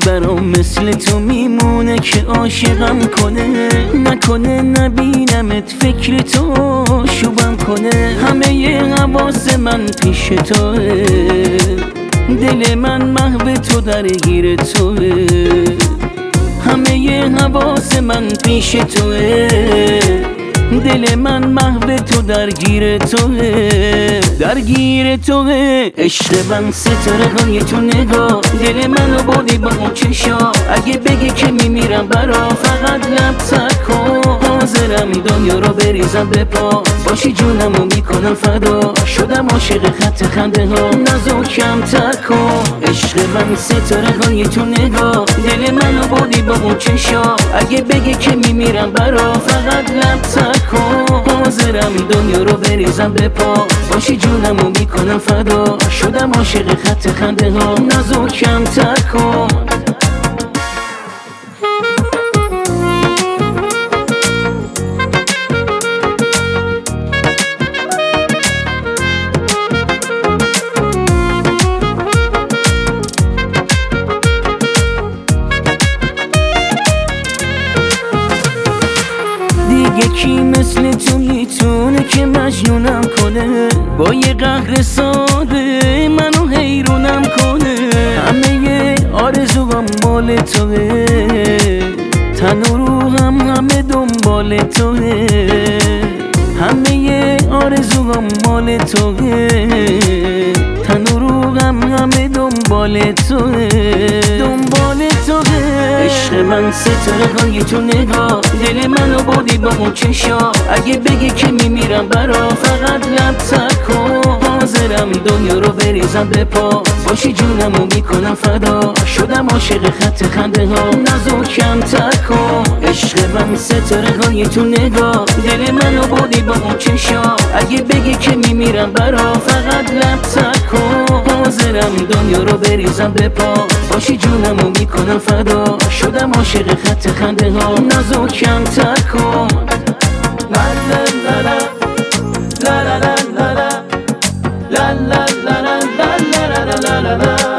برام مثل تو میمونه که عاشقم کنه، نکنه نبینمت فکر تو شوبم کنه. همه حواس من پیش توه، دل من محو تو درگیر توه. همه حواس من پیش توه، دل من محو تو درگیر توه، درگیر توه. عشق من ستاره های تو نگاه، دل منو بردی با اون چشا. اگه بگی که میمیرم برا، فقط لب تکن. حاضرم دنیا رو بریزم به پا، باشی جونمو میکنم فدا. شدم عاشق خط خنده ها، نازکم تکن. عشق من ستاره های تو نگاه، دل منو بردی با اون چشا. اگه بگی که میمیرم برا، فقط لب تکن. حاضرم دنیا رو بریزم به پا، باشی جونمو میکنم فدا. شدم عاشق خط خنده ها، نازکم تکن. یکی مثل تو میتونه که مجنونم کنه، با یه قهر ساده منو حیرونم کنه. همه آرزوام مال توه، تن و روحم همه دنبال توه. همه آرزوام مال توه، تن و روحم همه دنبال توه، دنبال توه. عشق من ستاره های تو نگاه، دل منو بردی با اون چشا. اگه بگی که میمیرم برا، فقط لب تکن. حاضرم دنیا رو بریزم به پا، باشی جونمو میکنم فدا. شدم عاشق خط خنده ها، نازکم تکن. عشق من ستاره های تو نگاه، دل منو بردی با اون چشا. اگه بگی که میمیرم برا، فقط لب تکن. حاضرم دنیا رو بریزم به پا، باشی جونمو میکنم فدا. شدم عاشق خط خنده ها، نازکم تکن. لا لا لا لا لا لا لا لا لا لا لا لا لا لا لا لا لا.